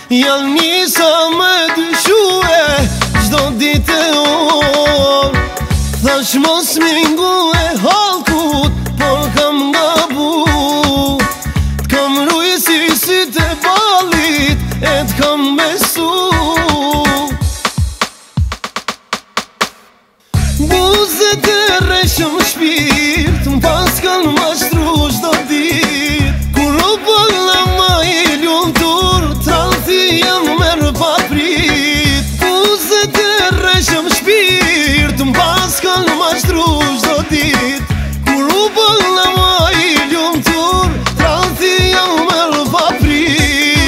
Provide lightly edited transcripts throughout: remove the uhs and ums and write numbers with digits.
Janë njësa me dyshue çdo ditë e orë. Thash mos mingu e halkut, por kam gabu. T'kam ruj si sytë e balit, e t'kam besu. Buzët e rreshëm shpirt, m'pas kanë mashtru çdo dit. Kur u bëlla ma i lumtur, tradhti jam merr pa prit. Buzët e rreshëm shpirt, m'pas kanë mashtru çdo dit. Kur u bëlla ma i lumtur, tradhti jam merr pa prit.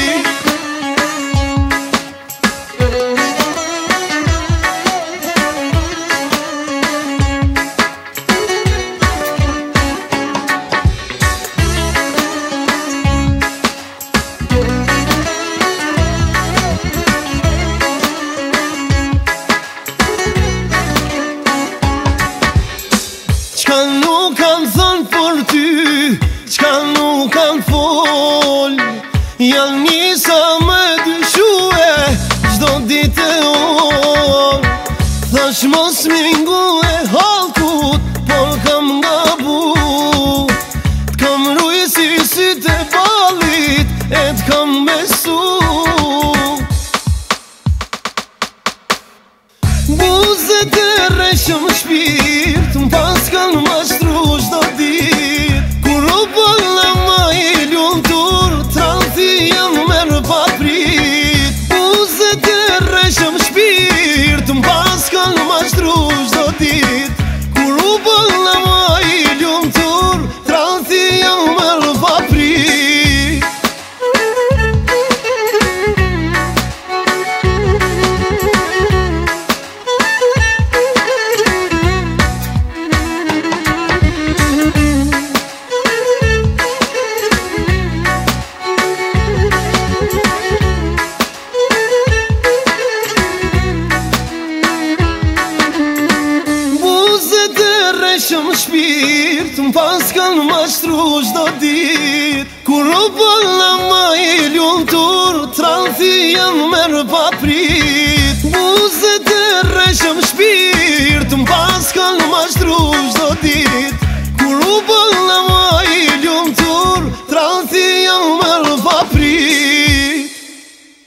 Qka nuk kanë thënë për ty, qka nuk kanë fol, janë njësa me dyshue çdo ditë e orë. Thash mos mingu e halkut, por kam gabu. T'kam ruj si sytë e balit, e t'kam besu. Buzët e rreshëm shpirt, m'pas kanë mashtru çdo dit. Kur u bëlla ma i lumtur, tradhti jam merr pa prit. Buzët e rreshëm shpirt, m'pas kanë mashtru çdo dit. Kur u bëlla ma i lumtur, tradhti jam merr pa prit. Rreshëm shpirt, m'pas kanë mashtru çdo dit. Kur u bëlla ma i lumtur, tradhti jam merr pa prit. Buzët e rreshëm shpirt, m'pas kanë mashtru çdo dit. Kur u bëlla ma i